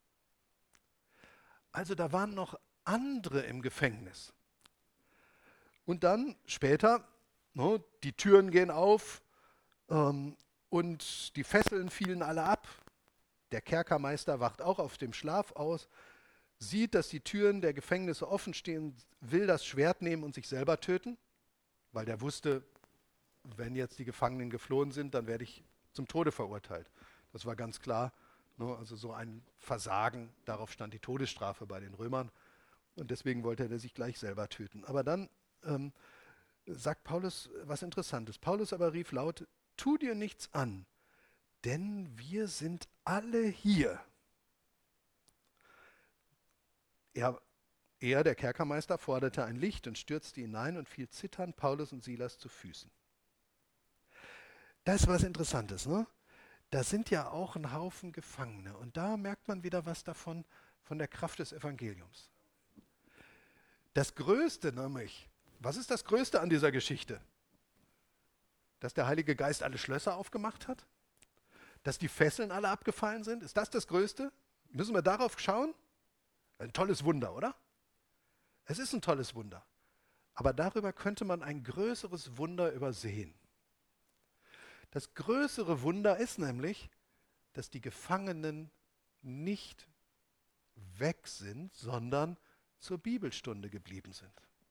Also da waren noch andere im Gefängnis. Und dann später, no, die Türen gehen auf ähm, und die Fesseln fielen alle ab. Der Kerkermeister wacht auch auf dem Schlaf aus, sieht, dass die Türen der Gefängnisse offen stehen, will das Schwert nehmen und sich selber töten, weil der wusste, wenn jetzt die Gefangenen geflohen sind, dann werde ich zum Tode verurteilt. Das war ganz klar. Ne? Also so ein Versagen, darauf stand die Todesstrafe bei den Römern. Und deswegen wollte er sich gleich selber töten. Aber dann ähm, sagt Paulus was Interessantes. Paulus aber rief laut, tu dir nichts an, denn wir sind alle hier. er, er, der Kerkermeister, forderte ein Licht und stürzte hinein und fiel zitternd Paulus und Silas zu Füßen. Das ist was Interessantes, ne? Da sind ja auch ein Haufen Gefangene. Und da merkt man wieder was davon, von der Kraft des Evangeliums. Das Größte nämlich, was ist das Größte an dieser Geschichte? Dass der Heilige Geist alle Schlösser aufgemacht hat? Dass die Fesseln alle abgefallen sind? Ist das das Größte? Müssen wir darauf schauen? Ein tolles Wunder, oder? Es ist ein tolles Wunder. Aber darüber könnte man ein größeres Wunder übersehen. Das größere Wunder ist nämlich, dass die Gefangenen nicht weg sind, sondern zur Bibelstunde geblieben sind.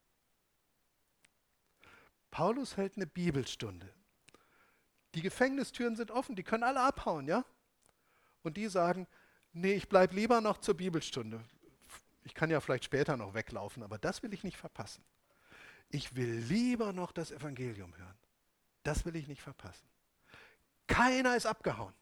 Paulus hält eine Bibelstunde. Die Gefängnistüren sind offen, die können alle abhauen, ja? Und die sagen, nee, ich bleibe lieber noch zur Bibelstunde. Ich kann ja vielleicht später noch weglaufen, aber das will ich nicht verpassen. Ich will lieber noch das Evangelium hören. Das will ich nicht verpassen. Keiner ist abgehauen.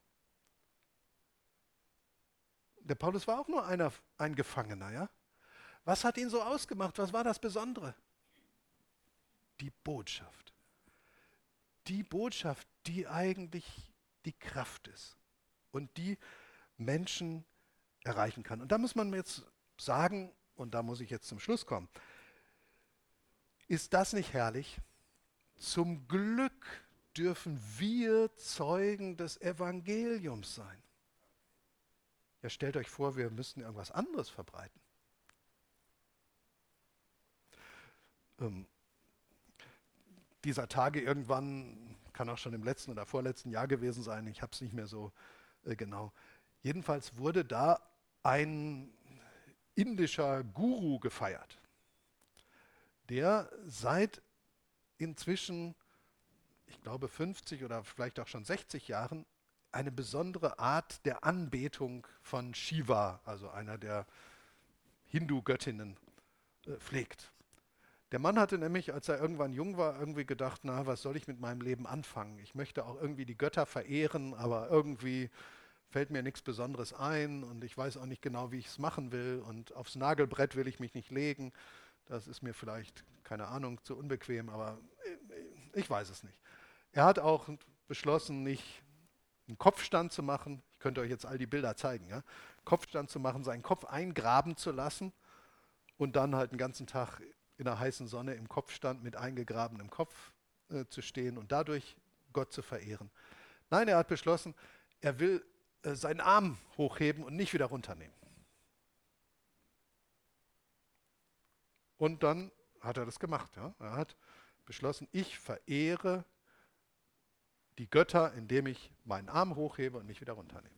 Der Paulus war auch nur einer, ein Gefangener, ja? Was hat ihn so ausgemacht? Was war das Besondere? Die Botschaft. Die Botschaft, die eigentlich die Kraft ist und die Menschen erreichen kann. Und da muss man mir jetzt sagen, und da muss ich jetzt zum Schluss kommen, ist das nicht herrlich? Zum Glück dürfen wir Zeugen des Evangeliums sein. Ja, stellt euch vor, wir müssten irgendwas anderes verbreiten. Ähm, dieser Tage irgendwann, kann auch schon im letzten oder vorletzten Jahr gewesen sein, ich habe es nicht mehr so äh, genau. Jedenfalls wurde da ein indischer Guru gefeiert, der seit inzwischen, ich glaube fünfzig oder vielleicht auch schon sechzig Jahren, eine besondere Art der Anbetung von Shiva, also einer der Hindu-Göttinnen, äh, pflegt. Der Mann hatte nämlich, als er irgendwann jung war, irgendwie gedacht, na, was soll ich mit meinem Leben anfangen? Ich möchte auch irgendwie die Götter verehren, aber irgendwie fällt mir nichts Besonderes ein und ich weiß auch nicht genau, wie ich es machen will und aufs Nagelbrett will ich mich nicht legen. Das ist mir vielleicht, keine Ahnung, zu unbequem, aber ich weiß es nicht. Er hat auch beschlossen, nicht einen Kopfstand zu machen. Ich könnte euch jetzt all die Bilder zeigen. Ja? Kopfstand zu machen, seinen Kopf eingraben zu lassen und dann halt den ganzen Tag in der heißen Sonne im Kopfstand mit eingegrabenem Kopf äh, zu stehen und dadurch Gott zu verehren. Nein, er hat beschlossen, er will äh, seinen Arm hochheben und nicht wieder runternehmen. Und dann hat er das gemacht. Ja? Er hat beschlossen, ich verehre die Götter, indem ich meinen Arm hochhebe und nicht wieder runternehme.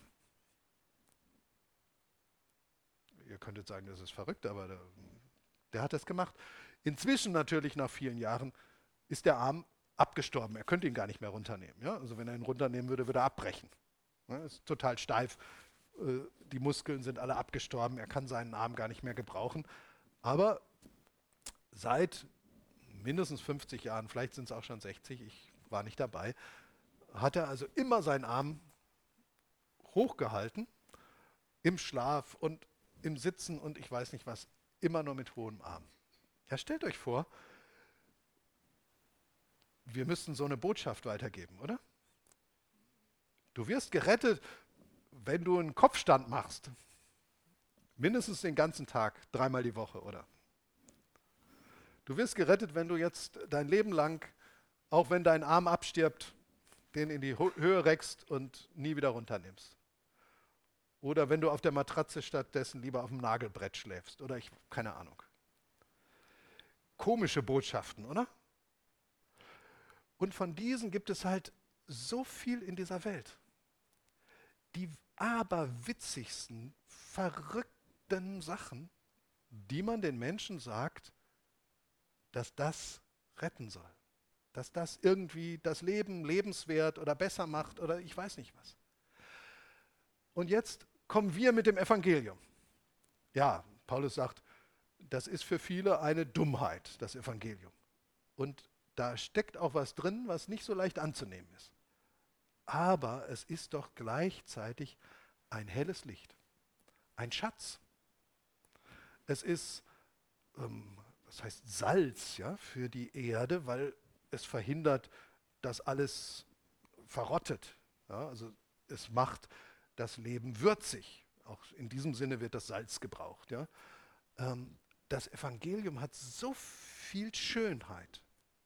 Ihr könntet sagen, das ist verrückt, aber der, der hat das gemacht. Inzwischen natürlich nach vielen Jahren ist der Arm abgestorben. Er könnte ihn gar nicht mehr runternehmen. Ja? Also wenn er ihn runternehmen würde, würde er abbrechen. Ja, ist total steif. Äh, die Muskeln sind alle abgestorben. Er kann seinen Arm gar nicht mehr gebrauchen. Aber seit mindestens fünfzig Jahren, vielleicht sind es auch schon sechzig, ich war nicht dabei, hat er also immer seinen Arm hochgehalten, im Schlaf und im Sitzen und ich weiß nicht was, immer nur mit hohem Arm. Ja, stellt euch vor, wir müssten so eine Botschaft weitergeben, oder? Du wirst gerettet, wenn du einen Kopfstand machst. Mindestens den ganzen Tag, dreimal die Woche, oder? Du wirst gerettet, wenn du jetzt dein Leben lang, auch wenn dein Arm abstirbt, den in die Höhe reckst und nie wieder runternimmst. Oder wenn du auf der Matratze stattdessen lieber auf dem Nagelbrett schläfst. Oder ich, keine Ahnung. Komische Botschaften, oder? Und von diesen gibt es halt so viel in dieser Welt. Die aberwitzigsten, verrückten Sachen, die man den Menschen sagt, dass das retten soll. Dass das irgendwie das Leben lebenswert oder besser macht oder ich weiß nicht was. Und jetzt kommen wir mit dem Evangelium. Ja, Paulus sagt, das ist für viele eine Dummheit, das Evangelium. Und da steckt auch was drin, was nicht so leicht anzunehmen ist. Aber es ist doch gleichzeitig ein helles Licht, ein Schatz. Es ist, ähm, das heißt Salz, ja, für die Erde, weil es verhindert, dass alles verrottet. Ja, also es macht das Leben würzig. Auch in diesem Sinne wird das Salz gebraucht. Ja. Ähm, das Evangelium hat so viel Schönheit,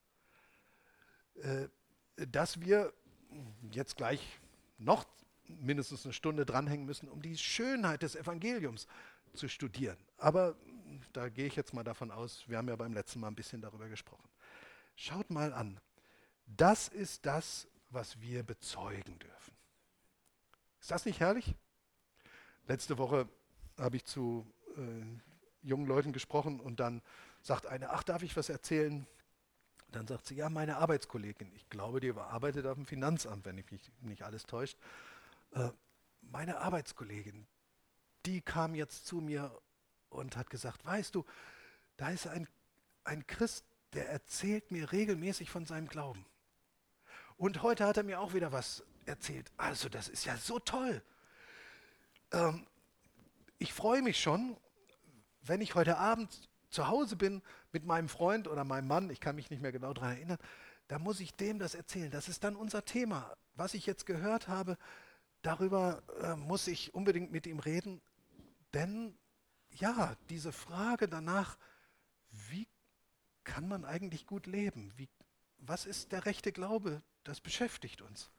äh, dass wir jetzt gleich noch mindestens eine Stunde dranhängen müssen, um die Schönheit des Evangeliums zu studieren. Aber da gehe ich jetzt mal davon aus, wir haben ja beim letzten Mal ein bisschen darüber gesprochen. Schaut mal an. Das ist das, was wir bezeugen dürfen. Ist das nicht herrlich? Letzte Woche habe ich zu äh, jungen Leuten gesprochen und dann sagt eine, ach, darf ich was erzählen? Dann sagt sie, ja, meine Arbeitskollegin, ich glaube, die arbeitet auf dem Finanzamt, wenn ich mich nicht alles täuscht. Äh, meine Arbeitskollegin, die kam jetzt zu mir und hat gesagt, weißt du, da ist ein, ein Christ, der erzählt mir regelmäßig von seinem Glauben. Und heute hat er mir auch wieder was erzählt. Also das ist ja so toll. Ähm, ich freue mich schon, wenn ich heute Abend zu Hause bin mit meinem Freund oder meinem Mann, ich kann mich nicht mehr genau daran erinnern, da muss ich dem das erzählen. Das ist dann unser Thema. Was ich jetzt gehört habe, darüber äh, muss ich unbedingt mit ihm reden. Denn ja, diese Frage danach, wie kann man eigentlich gut leben? Wie, was ist der rechte Glaube? Das beschäftigt uns.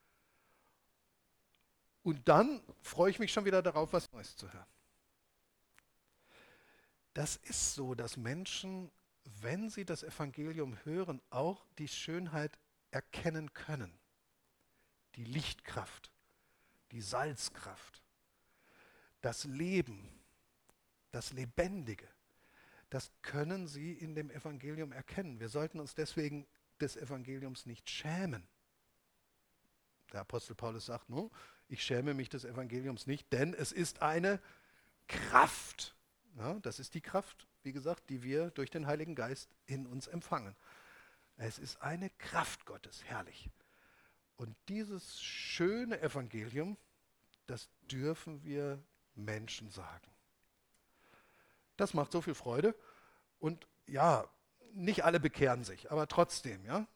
Und dann freue ich mich schon wieder darauf, was Neues zu hören. Das ist so, dass Menschen, wenn sie das Evangelium hören, auch die Schönheit erkennen können. Die Lichtkraft, die Salzkraft, das Leben, das Lebendige. Das können sie in dem Evangelium erkennen. Wir sollten uns deswegen des Evangeliums nicht schämen. Der Apostel Paulus sagt, no, ich schäme mich des Evangeliums nicht, denn es ist eine Kraft. Ja, das ist die Kraft, wie gesagt, die wir durch den Heiligen Geist in uns empfangen. Es ist eine Kraft Gottes, herrlich. Und dieses schöne Evangelium, das dürfen wir Menschen sagen. Das macht so viel Freude. Und ja, nicht alle bekehren sich, aber trotzdem, ja,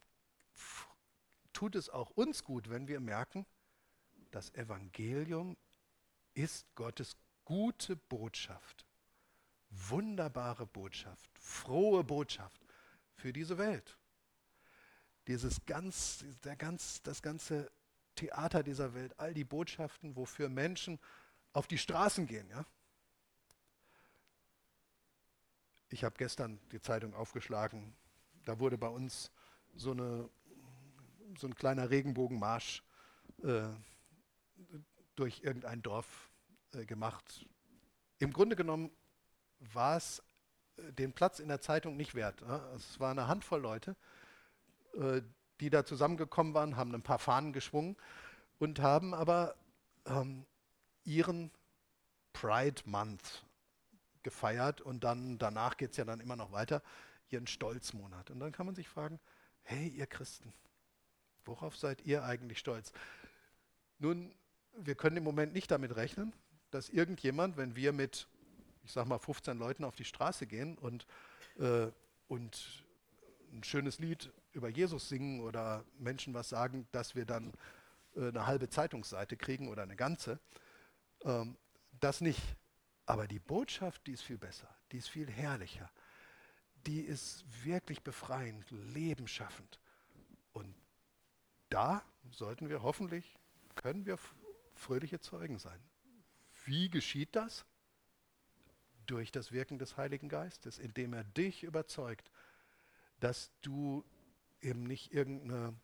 tut es auch uns gut, wenn wir merken, das Evangelium ist Gottes gute Botschaft, wunderbare Botschaft, frohe Botschaft für diese Welt. Dieses ganz, der ganz, das ganze Theater dieser Welt, all die Botschaften, wofür Menschen auf die Straßen gehen, ja. Ich habe gestern die Zeitung aufgeschlagen, da wurde bei uns so, eine, so ein kleiner Regenbogenmarsch äh, durch irgendein Dorf äh, gemacht. Im Grunde genommen war es äh, den Platz in der Zeitung nicht wert. Ja? Es war eine Handvoll Leute, äh, die da zusammengekommen waren, haben ein paar Fahnen geschwungen und haben aber ähm, ihren Pride Month gefeiert und dann danach geht es ja dann immer noch weiter, ihren Stolzmonat. Und dann kann man sich fragen, hey ihr Christen, worauf seid ihr eigentlich stolz? Nun, wir können im Moment nicht damit rechnen, dass irgendjemand, wenn wir mit, ich sag mal, fünfzehn Leuten auf die Straße gehen und, äh, und ein schönes Lied über Jesus singen oder Menschen was sagen, dass wir dann äh, eine halbe Zeitungsseite kriegen oder eine ganze. Ähm, das nicht. Aber die Botschaft, die ist viel besser, die ist viel herrlicher, die ist wirklich befreiend, lebensschaffend. Und da sollten wir hoffentlich, können wir fröhliche Zeugen sein. Wie geschieht das? Durch das Wirken des Heiligen Geistes, indem er dich überzeugt, dass du eben nicht irgendeine,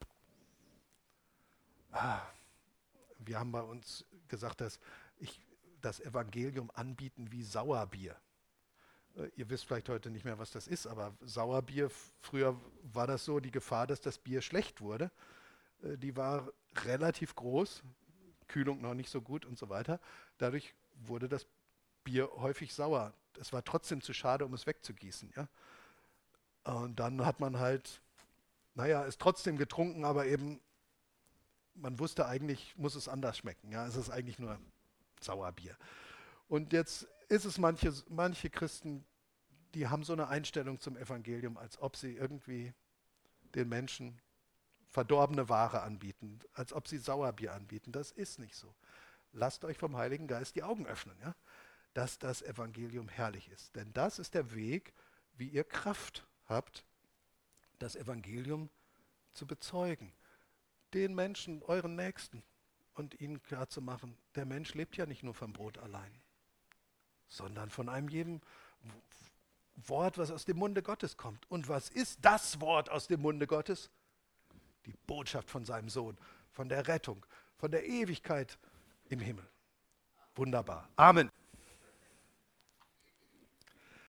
ah, wir haben bei uns gesagt, dass ich das Evangelium anbieten wie Sauerbier. Äh, ihr wisst vielleicht heute nicht mehr, was das ist, aber Sauerbier, früher war das so, die Gefahr, dass das Bier schlecht wurde, äh, die war relativ groß, Kühlung noch nicht so gut und so weiter. Dadurch wurde das Bier häufig sauer. Es war trotzdem zu schade, um es wegzugießen. Ja? Und dann hat man halt, naja, es trotzdem getrunken, aber eben, man wusste eigentlich, muss es anders schmecken. Ja? Es ist eigentlich nur Sauerbier. Und jetzt ist es manche, manche Christen, die haben so eine Einstellung zum Evangelium, als ob sie irgendwie den Menschen verdorbene Ware anbieten, als ob sie Sauerbier anbieten. Das ist nicht so. Lasst euch vom Heiligen Geist die Augen öffnen, ja? Dass das Evangelium herrlich ist. Denn das ist der Weg, wie ihr Kraft habt, das Evangelium zu bezeugen. Den Menschen, euren Nächsten, und ihnen klarzumachen, der Mensch lebt ja nicht nur vom Brot allein, sondern von einem jedem Wort, was aus dem Munde Gottes kommt. Und was ist das Wort aus dem Munde Gottes? Die Botschaft von seinem Sohn, von der Rettung, von der Ewigkeit im Himmel. Wunderbar. Amen.